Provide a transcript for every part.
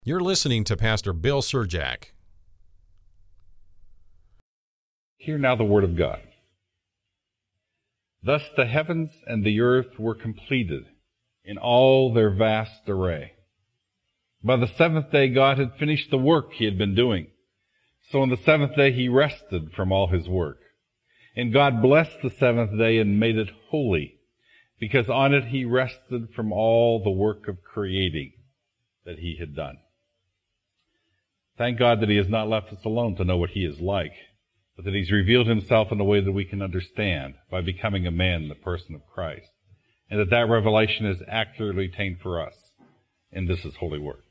You're listening to Pastor Bill Surjak. Hear now the word of God. Thus the heavens and the earth were completed in all their vast array. By the seventh day God had finished the work he had been doing. So on the seventh day he rested from all his work. And God blessed the seventh day and made it holy, because on it he rested from all the work of creating that he had done. Thank God that he has not left us alone to know what he is like, but that he's revealed himself in a way that we can understand by becoming a man in the person of Christ, and that revelation is accurately attained for us in this his holy word.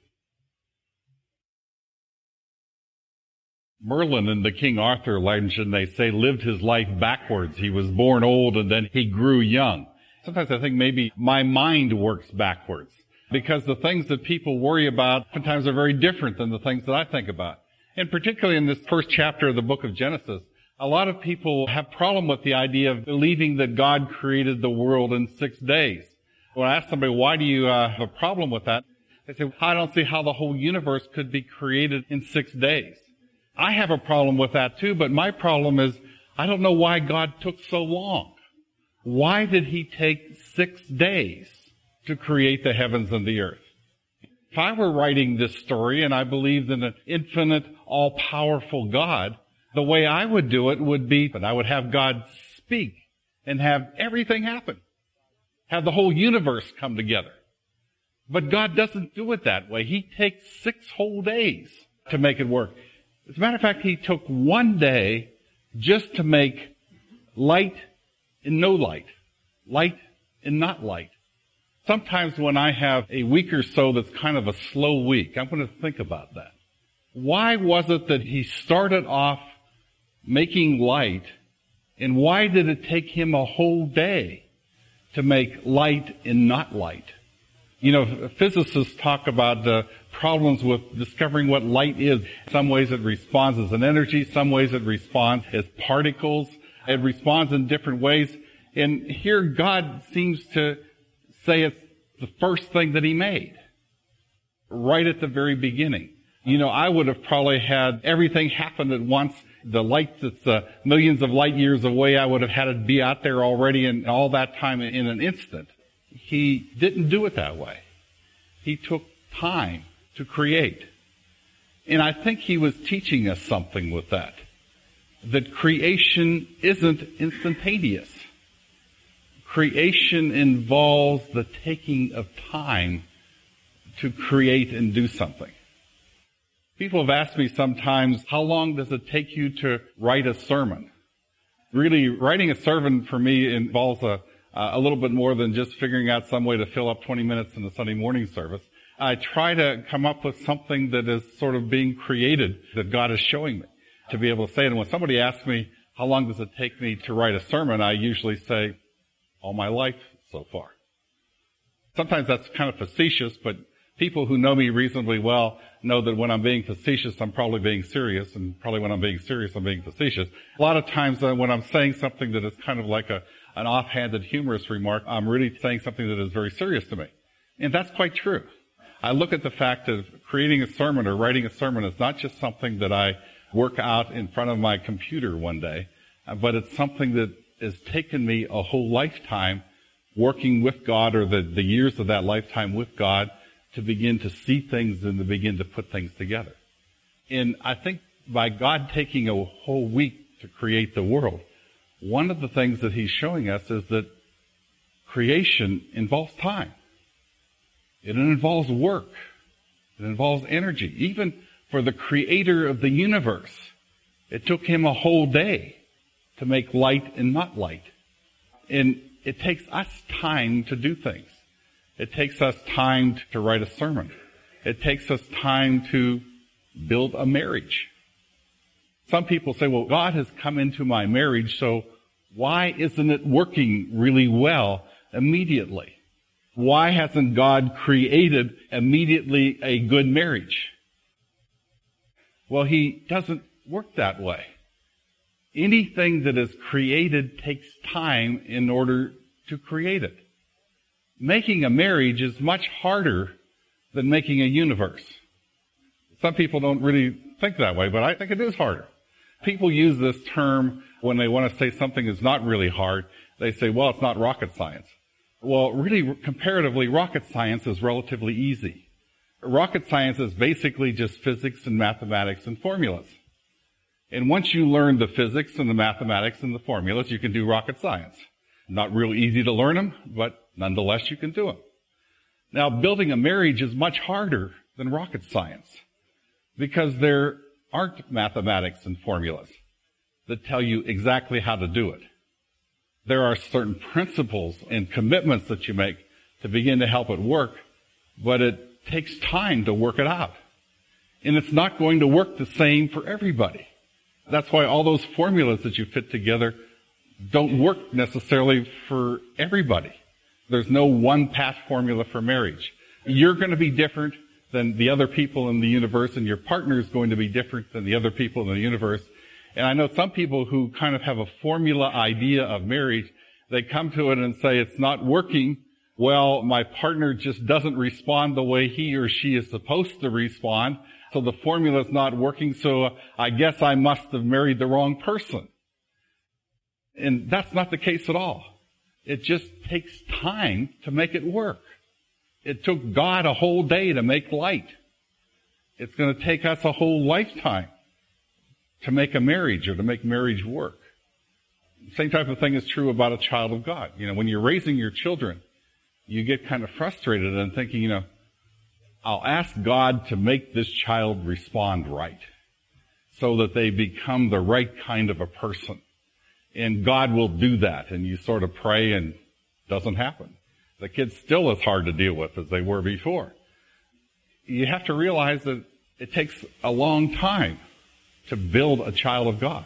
Merlin in the King Arthur legend, they say, lived his life backwards. He was born old and then he grew young. Sometimes I think maybe my mind works backwards, because the things that people worry about sometimes are very different than the things that I think about. And particularly in this first chapter of the book of Genesis, a lot of people have problem with the idea of believing that God created the world in 6 days. When I ask somebody, why do you have a problem with that? They say, I don't see how the whole universe could be created in 6 days. I have a problem with that too, but my problem is I don't know why God took so long. Why did he take 6 days to create the heavens and the earth? If I were writing this story and I believed in an infinite, all-powerful God, the way I would do it would be that I would have God speak and have everything happen. Have the whole universe come together. But God doesn't do it that way. He takes 6 whole days to make it work. As a matter of fact, he took 1 day just to make light and no light, light and not light. Sometimes when I have a week or so that's kind of a slow week, I'm going to think about that. Why was it that he started off making light, and why did it take him a whole day to make light and not light? You know, physicists talk about the problems with discovering what light is. In some ways it responds as an energy, some ways it responds as particles. It responds in different ways. And here God seems to say it's the first thing that he made, right at the very beginning. You know, I would have probably had everything happen at once. The light that's millions of light years away, I would have had it be out there already in all that time in an instant. He didn't do it that way. He took time to create. And I think he was teaching us something with that. That creation isn't instantaneous. Creation involves the taking of time to create and do something. People have asked me sometimes, how long does it take you to write a sermon? Really, writing a sermon for me involves a little bit more than just figuring out some way to fill up 20 minutes in the Sunday morning service. I try to come up with something that is sort of being created that God is showing me to be able to say it. And when somebody asks me, how long does it take me to write a sermon, I usually say, all my life so far. Sometimes that's kind of facetious, but people who know me reasonably well know that when I'm being facetious, I'm probably being serious, and probably when I'm being serious, I'm being facetious. A lot of times when I'm saying something that is kind of like an offhanded humorous remark, I'm really saying something that is very serious to me. And that's quite true. I look at the fact of creating a sermon or writing a sermon as not just something that I work out in front of my computer one day, but it's something that has taken me a whole lifetime working with God, or the years of that lifetime with God, to begin to see things and to begin to put things together. And I think by God taking a whole week to create the world, one of the things that he's showing us is that creation involves time. It involves work. It involves energy. Even for the creator of the universe, it took him a whole day to make light and not light. And it takes us time to do things. It takes us time to write a sermon. It takes us time to build a marriage. Some people say, well, God has come into my marriage, so why isn't it working really well immediately? Why hasn't God created immediately a good marriage? Well, he doesn't work that way. Anything that is created takes time in order to create it. Making a marriage is much harder than making a universe. Some people don't really think that way, but I think it is harder. People use this term when they want to say something is not really hard. They say, well, it's not rocket science. Well, really, comparatively, rocket science is relatively easy. Rocket science is basically just physics and mathematics and formulas. And once you learn the physics and the mathematics and the formulas, you can do rocket science. Not real easy to learn them, but nonetheless you can do them. Now, building a marriage is much harder than rocket science because there aren't mathematics and formulas that tell you exactly how to do it. There are certain principles and commitments that you make to begin to help it work, but it takes time to work it out. And it's not going to work the same for everybody. That's why all those formulas that you fit together don't work necessarily for everybody. There's no one path formula for marriage. You're going to be different than the other people in the universe, and your partner is going to be different than the other people in the universe. And I know some people who kind of have a formula idea of marriage. They come to it and say, it's not working. Well, my partner just doesn't respond the way he or she is supposed to respond. So the formula is not working, so I guess I must have married the wrong person. And that's not the case at all. It just takes time to make it work. It took God a whole day to make light. It's going to take us a whole lifetime to make a marriage or to make marriage work. Same type of thing is true about a child of God. When you're raising your children, you get kind of frustrated and thinking, I'll ask God to make this child respond right so that they become the right kind of a person. And God will do that. And you sort of pray and it doesn't happen. The kid's still as hard to deal with as they were before. You have to realize that it takes a long time to build a child of God.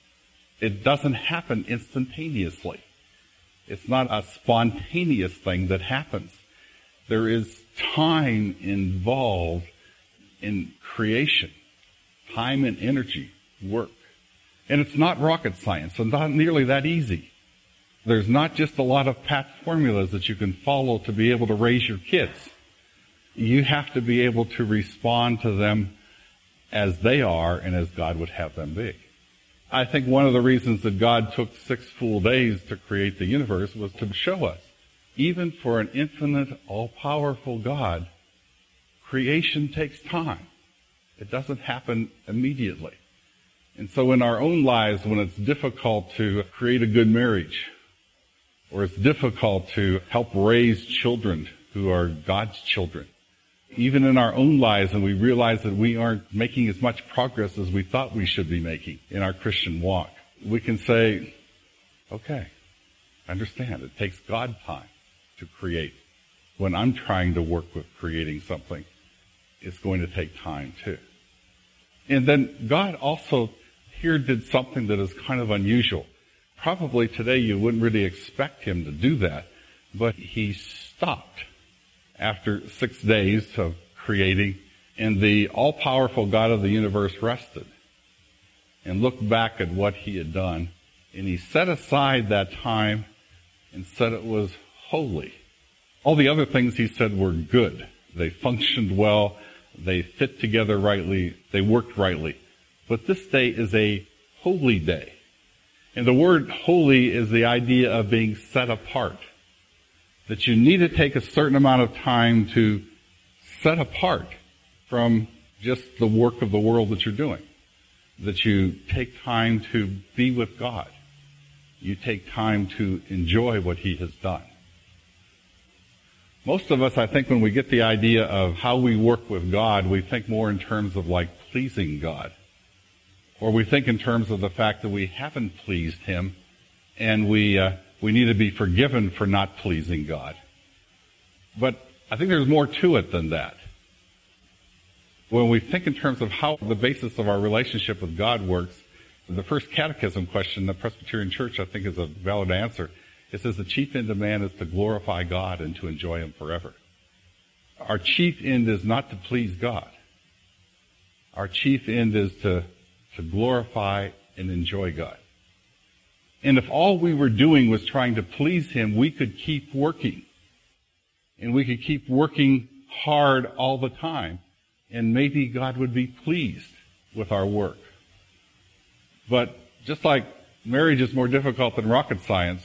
It doesn't happen instantaneously. It's not a spontaneous thing that happens. There is time involved in creation, time and energy, work. And it's not rocket science, so not nearly that easy. There's not just a lot of pat formulas that you can follow to be able to raise your kids. You have to be able to respond to them as they are and as God would have them be. I think one of the reasons that God took 6 full days to create the universe was to show us, even for an infinite, all-powerful God, creation takes time. It doesn't happen immediately. And so in our own lives, when it's difficult to create a good marriage, or it's difficult to help raise children who are God's children, even in our own lives, and we realize that we aren't making as much progress as we thought we should be making in our Christian walk, we can say, okay, I understand. It takes God time to create. When I'm trying to work with creating something, it's going to take time too. And then God also here did something that is kind of unusual. Probably today you wouldn't really expect him to do that, but he stopped after 6 days of creating, and the all-powerful God of the universe rested and looked back at what he had done, and he set aside that time and said it was holy. All the other things he said were good. They functioned well, they fit together rightly, they worked rightly. But this day is a holy day. And the word holy is the idea of being set apart. That you need to take a certain amount of time to set apart from just the work of the world that you're doing. That you take time to be with God. You take time to enjoy what he has done. Most of us, I think, when we get the idea of how we work with God, we think more in terms of like pleasing God. Or we think in terms of the fact that we haven't pleased him and we need to be forgiven for not pleasing God. But I think there's more to it than that. When we think in terms of how the basis of our relationship with God works, the first catechism question in the Presbyterian Church, I think, is a valid answer. It says the chief end of man is to glorify God and to enjoy him forever. Our chief end is not to please God. Our chief end is to glorify and enjoy God. And if all we were doing was trying to please him, we could keep working. And we could keep working hard all the time and maybe God would be pleased with our work. But just like marriage is more difficult than rocket science,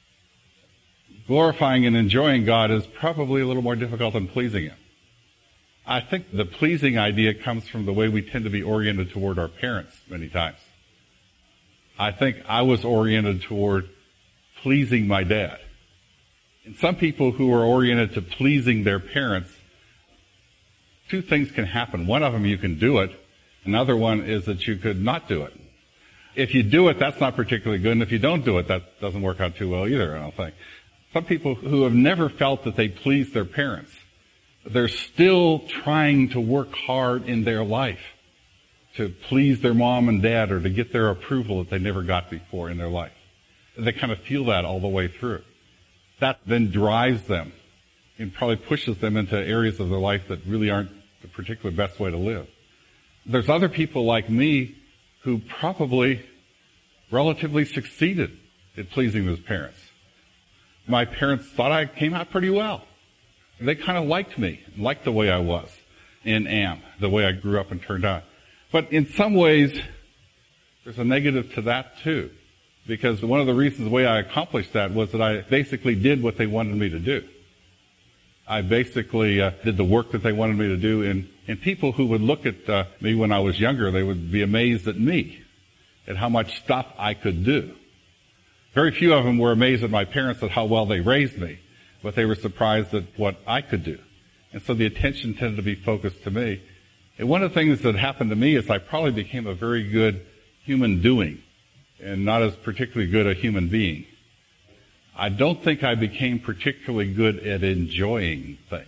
glorifying and enjoying God is probably a little more difficult than pleasing Him. I think the pleasing idea comes from the way we tend to be oriented toward our parents many times. I think I was oriented toward pleasing my dad. And some people who are oriented to pleasing their parents, two things can happen. One of them, you can do it. Another one is that you could not do it. If you do it, that's not particularly good. And if you don't do it, that doesn't work out too well either, I don't think. Some people who have never felt that they pleased their parents, they're still trying to work hard in their life to please their mom and dad or to get their approval that they never got before in their life. They kind of feel that all the way through. That then drives them and probably pushes them into areas of their life that really aren't the particular best way to live. There's other people like me who probably relatively succeeded at pleasing those parents. My parents thought I came out pretty well. They kind of liked me, liked the way I was and am, the way I grew up and turned out. But in some ways, there's a negative to that too. Because one of the reasons the way I accomplished that was that I basically did what they wanted me to do. I basically did the work that they wanted me to do. And people who would look at me when I was younger, they would be amazed at me, at how much stuff I could do. Very few of them were amazed at my parents at how well they raised me, but they were surprised at what I could do. And so the attention tended to be focused to me. And one of the things that happened to me is I probably became a very good human doing and not as particularly good a human being. I don't think I became particularly good at enjoying things.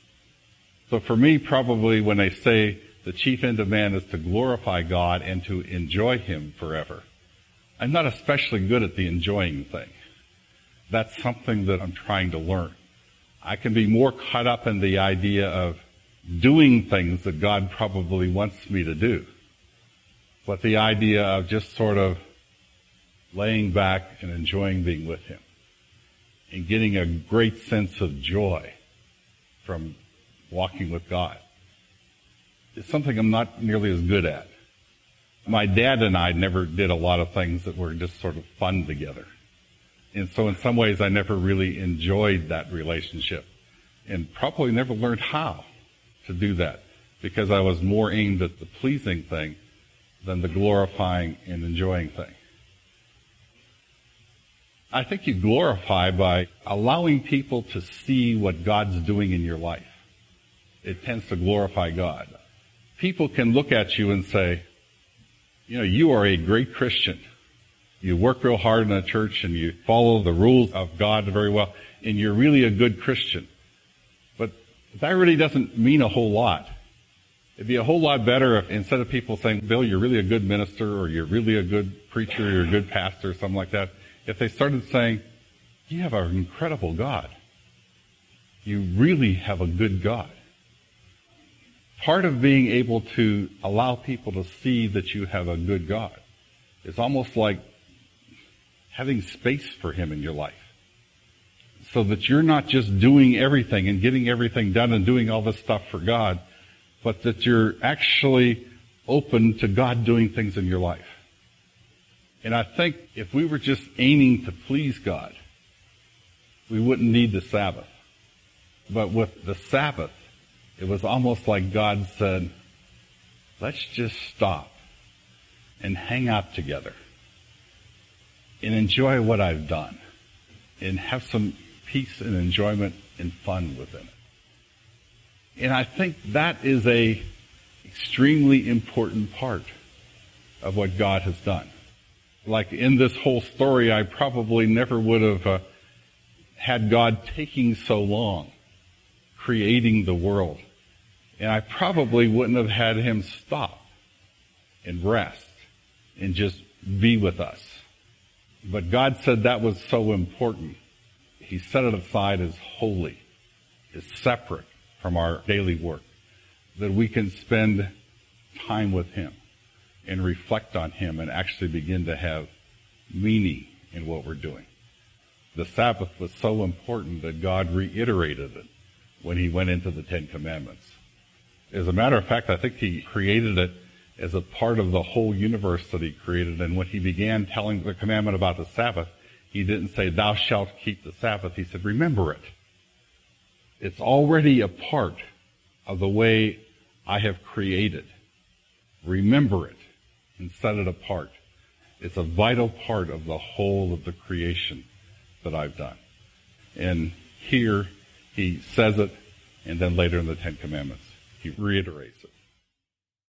So for me, probably when they say the chief end of man is to glorify God and to enjoy Him forever, I'm not especially good at the enjoying thing. That's something that I'm trying to learn. I can be more caught up in the idea of doing things that God probably wants me to do. But the idea of just sort of laying back and enjoying being with Him and getting a great sense of joy from walking with God is something I'm not nearly as good at. My dad and I never did a lot of things that were just sort of fun together. And so in some ways I never really enjoyed that relationship and probably never learned how to do that because I was more aimed at the pleasing thing than the glorifying and enjoying thing. I think you glorify by allowing people to see what God's doing in your life. It tends to glorify God. People can look at you and say, you know, you are a great Christian. You work real hard in the church and you follow the rules of God very well, and you're really a good Christian. But that really doesn't mean a whole lot. It'd be a whole lot better if instead of people saying, Bill, you're really a good minister, or you're really a good preacher, or you're a good pastor, or something like that, if they started saying, you have an incredible God. You really have a good God. Part of being able to allow people to see that you have a good God is almost like having space for Him in your life. So that you're not just doing everything and getting everything done and doing all this stuff for God, but that you're actually open to God doing things in your life. And I think if we were just aiming to please God, we wouldn't need the Sabbath. But with the Sabbath, it was almost like God said, let's just stop and hang out together and enjoy what I've done and have some peace and enjoyment and fun within it. And I think that is a extremely important part of what God has done. Like in this whole story, I probably never would have had God taking so long creating the world. And I probably wouldn't have had Him stop and rest and just be with us. But God said that was so important. He set it aside as holy, as separate from our daily work, that we can spend time with Him and reflect on Him and actually begin to have meaning in what we're doing. The Sabbath was so important that God reiterated it when He went into the Ten Commandments. As a matter of fact, I think he created it as a part of the whole universe that he created. And when he began telling the commandment about the Sabbath, he didn't say, thou shalt keep the Sabbath. He said, remember it. It's already a part of the way I have created. Remember it and set it apart. It's a vital part of the whole of the creation that I've done. And here he says it, and then later in the Ten Commandments, he reiterates it.